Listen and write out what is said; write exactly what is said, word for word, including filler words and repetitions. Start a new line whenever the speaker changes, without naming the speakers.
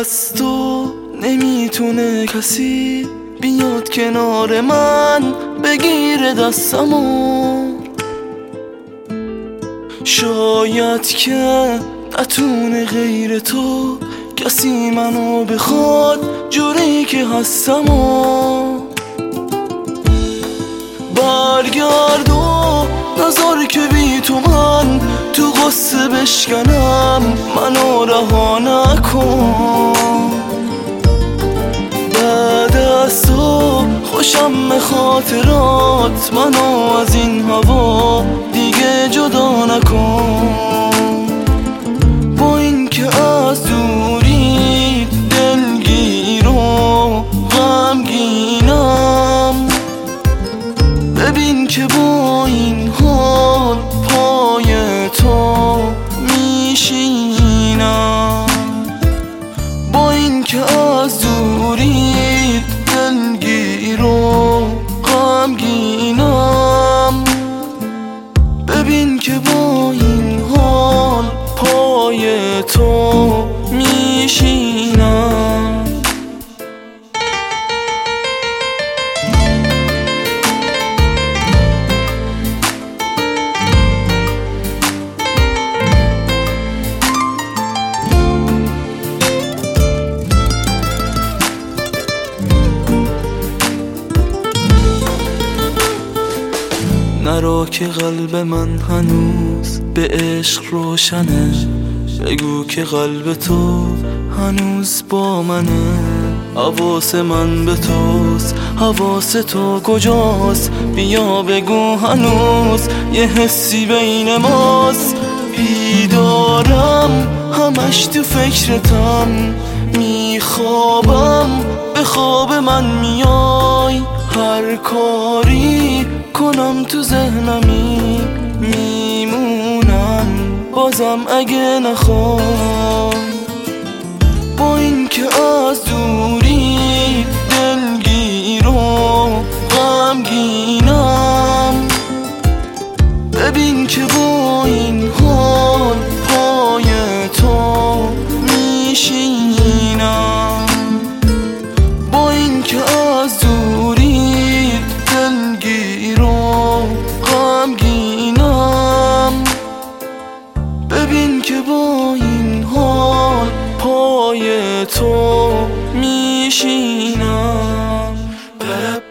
از تو نمیتونه کسی بیاد کنار من بگیره دستمو. شاید که نتونه غیر تو کسی منو بخواد جوری که هستمو. برگرد و نذار که بی تو من تو غصه بشکنم، منو رها نکن. بعد از تو خوشم خاطرات، منو از این هوا دیگه جدا نکن. با این که از دوری دلگیر و غمگینم، ببین که با این حال پای تو میشینم. با این که از دوری دلگیر و غمگینم، ببین که با این حال پای تو میشینم. نرا که قلب من هنوز به عشق روشنه، بگو که قلب تو هنوز با منه. حواس من به توست، حواس تو کجاست؟ بیا بگو هنوز یه حسی بین ماست. بیدارم همش تو فکرتم، میخوابم به خواب من میای. هر کاری کنم تو ذهنمی میمونم بازم اگه نخوای. با این که از دوری دلگیر و غمگینم، ببین که با این حال پای تو میشینم. با این که از دوری دلگیر و غمگینم، ببین که با این حال پای تو میشینم.